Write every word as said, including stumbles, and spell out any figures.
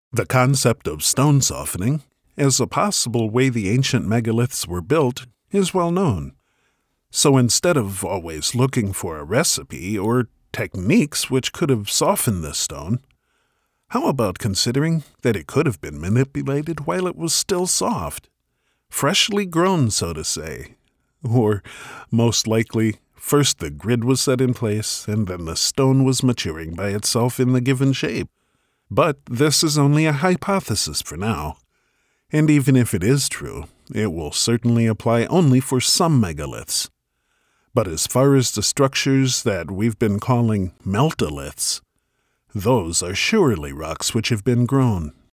The concept of stone softening, as a possible way the ancient megaliths were built, is well known. So instead of always looking for a recipe or techniques which could have softened this stone, how about considering that it could have been manipulated while it was still soft, freshly grown, so to say? Or, most likely, first the grid was set in place, and then the stone was maturing by itself in the given shape. But this is only a hypothesis for now, and even if it is true, it will certainly apply only for some megaliths. But as far as the structures that we've been calling meltaliths, those are surely rocks which have been grown,